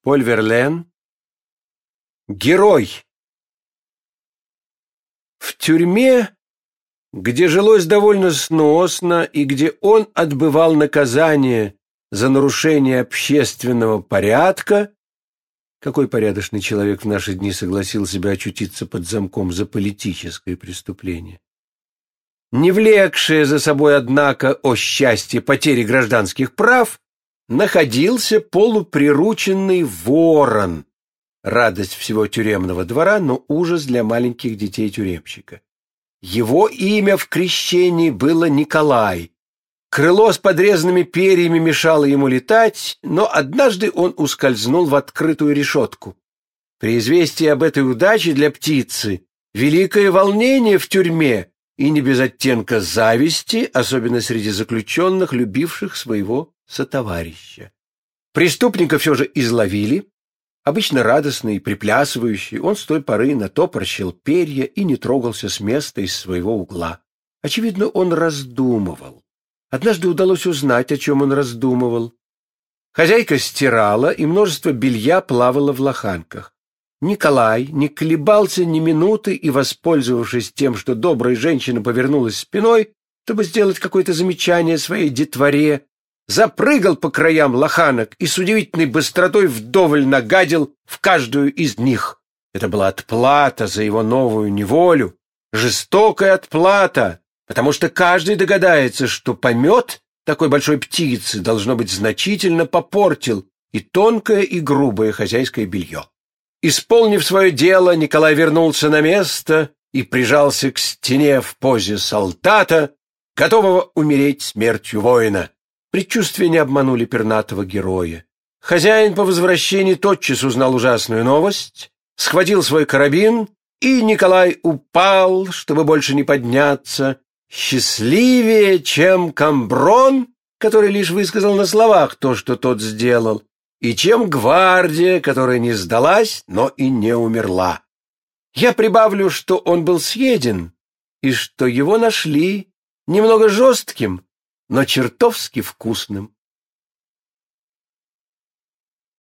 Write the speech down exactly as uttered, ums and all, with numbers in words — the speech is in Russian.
Поль Верлен. Герой. В тюрьме, где жилось довольно сносно и где он отбывал наказание за нарушение общественного порядка, какой порядочный человек в наши дни согласился бы очутиться под замком за политическое преступление, не влекшее за собой, однако, о счастье потери гражданских прав, находился полуприрученный ворон, радость всего тюремного двора, но ужас для маленьких детей тюремщика. Его имя в крещении было Николай. Крыло с подрезанными перьями мешало ему летать, но однажды он ускользнул в открытую решетку. При известии об этой удаче для птицы великое волнение в тюрьме, и не без оттенка зависти, особенно среди заключенных, любивших своего сотоварища. Преступника все же изловили. Обычно радостный и приплясывающий, он с той поры натопорщил перья и не трогался с места из своего угла. Очевидно, он раздумывал. Однажды удалось узнать, о чем он раздумывал. Хозяйка стирала, и множество белья плавало в лоханках. Николай не колебался ни минуты и, воспользовавшись тем, что добрая женщина повернулась спиной, чтобы сделать какое-то замечание своей детворе, запрыгал по краям лоханок и с удивительной быстротой вдоволь нагадил в каждую из них. Это была отплата за его новую неволю, жестокая отплата, потому что каждый догадается, что помет такой большой птицы, должно быть, значительно попортил и тонкое, и грубое хозяйское белье. Исполнив свое дело, Николай вернулся на место и прижался к стене в позе солдата, готового умереть смертью воина. Предчувствия не обманули пернатого героя. Хозяин по возвращении тотчас узнал ужасную новость, схватил свой карабин, и Николай упал, чтобы больше не подняться, счастливее, чем Камброн, который лишь высказал на словах то, что тот сделал, и чем гвардия, которая не сдалась, но и не умерла. Я прибавлю, что он был съеден, и что его нашли немного жестким, но чертовски вкусным.